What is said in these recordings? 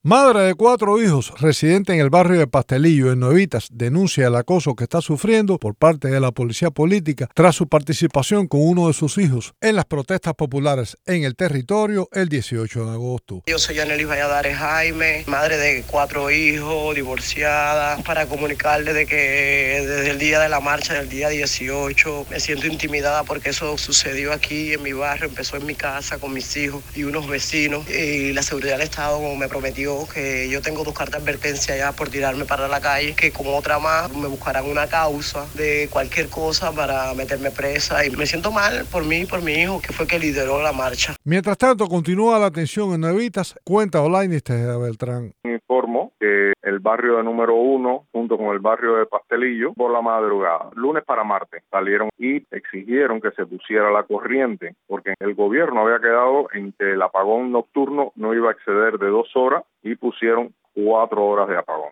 Madre de 4 hijos, residente en el barrio de Pastelillo, en Nuevitas, denuncia el acoso que está sufriendo por parte de la policía política tras su participación con uno de sus hijos en las protestas populares en el territorio el 18 de agosto. Yo soy Yanelis Valladares Jaime, madre de 4 hijos, divorciada, para comunicarle de que desde el día de la marcha del día 18 me siento intimidada porque eso sucedió aquí en mi barrio, empezó en mi casa con mis hijos y unos vecinos, y la seguridad del Estado me prometió que yo tengo 2 cartas de advertencia ya por tirarme para la calle, que con otra más me buscarán una causa de cualquier cosa para meterme presa, y me siento mal por mí y por mi hijo, que fue que lideró la marcha. Mientras tanto, continúa la tensión en Nuevitas, cuenta Olainis Tejeda Beltrán. Informo que el barrio de número 1, junto con el barrio de Pastelillo, por la madrugada, lunes para martes, salieron y exigieron que se pusiera la corriente, porque el gobierno había quedado en que el apagón nocturno no iba a exceder de 2 horas y pusieron 4 horas de apagón.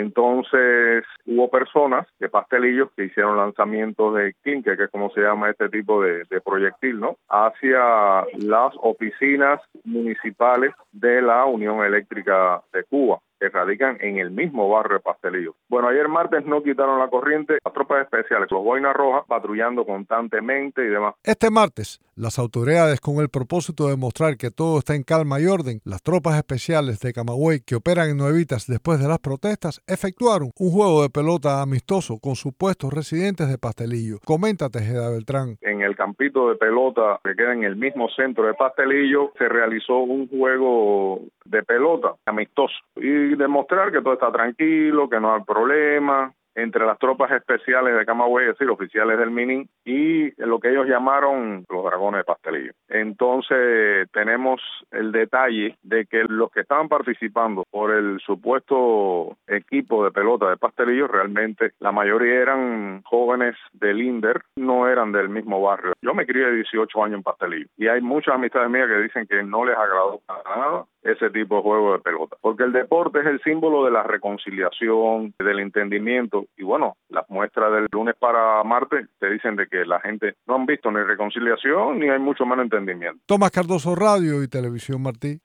Entonces hubo personas de Pastelillos que hicieron lanzamientos de clinker, que es como se llama este tipo de proyectil, ¿no?, hacia las oficinas municipales de la Unión Eléctrica de Cuba, que radican en el mismo barrio de Pastelillo. Bueno, ayer martes no quitaron la corriente, las tropas especiales, los boinas rojas, patrullando constantemente y demás. Este martes, las autoridades, con el propósito de mostrar que todo está en calma y orden, las tropas especiales de Camagüey que operan en Nuevitas después de las protestas, efectuaron un juego de pelota amistoso con supuestos residentes de Pastelillo. Comenta Tejeda Beltrán. En el campito de pelota que queda en el mismo centro de Pastelillo, se realizó un juego de pelota amistoso y demostrar que todo está tranquilo, que no hay problema entre las tropas especiales de Camagüey, es decir, oficiales del MININ, y lo que ellos llamaron los dragones de Pastelillo. Entonces tenemos el detalle de que los que estaban participando por el supuesto equipo de pelota de Pastelillo, realmente la mayoría eran jóvenes del INDER, no eran del mismo barrio. Yo me crié 18 años en Pastelillo y hay muchas amistades mías que dicen que no les agradó para nada ese tipo de juego de pelota, porque el deporte es el símbolo de la reconciliación, del entendimiento, y bueno, las muestras del lunes para martes te dicen de que la gente no han visto ni reconciliación ni hay mucho menos entendimiento. Tomás Cardoso, Radio y Televisión Martí.